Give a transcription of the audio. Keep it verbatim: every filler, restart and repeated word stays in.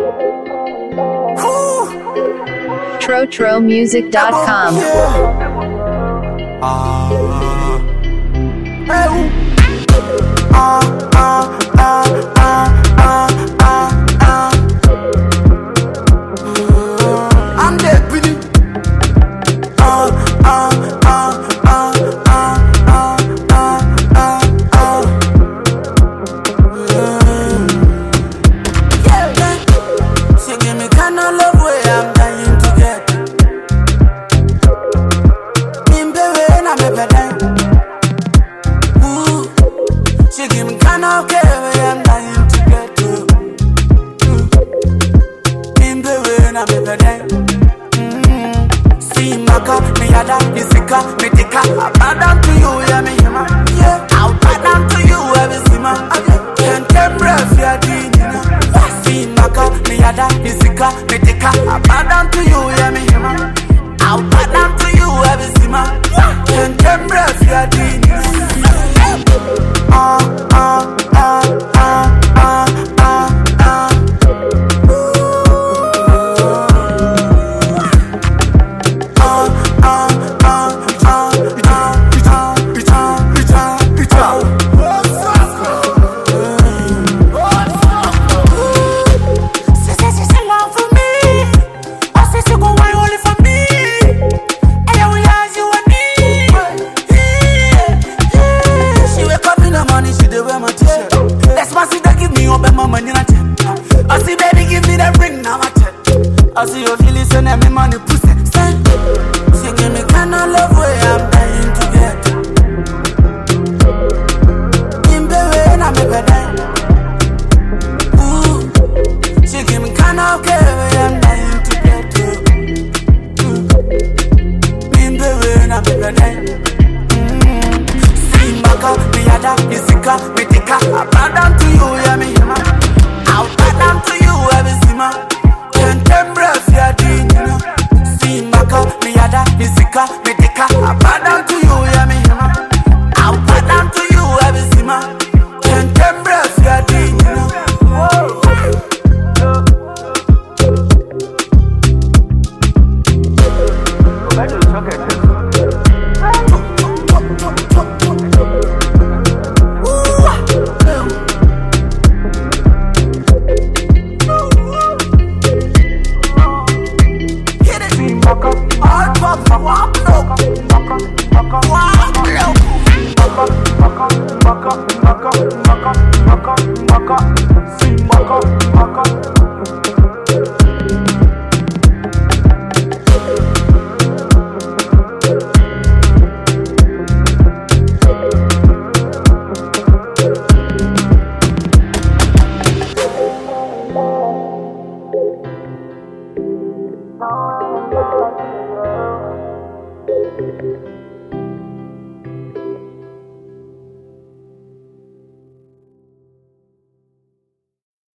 Tro Tro Music dot com. I'm dead with it. Uh, uh, uh, uh, uh, uh, uh, uh, uh. Yeah, yeah. She give me kind of love way I'm dying to get. In the way I'm a bad. Ooh, she give me kind of care way I'm dying to get. In the way I'm a bad. Maka, me yada, me sika, me tika. I bow down to you, yeah, me hima. Yeah, I'll bow down to you, every sima. Can't take breath, yeah, dina. See maka, me yada, me sika, me tika. I bow down to you, yeah, me hima. I'll bow down to you, every sima. Can't take breath, yeah, dina. Ah, ah, ah, ah, ah, ah, ah. I see baby give me that ring now I tell. I see you feel listen and me money pussy. She give me kind of love way I'm dying to get. In the way I'm a bad. Ooh, she give me kind of care way I'm dying.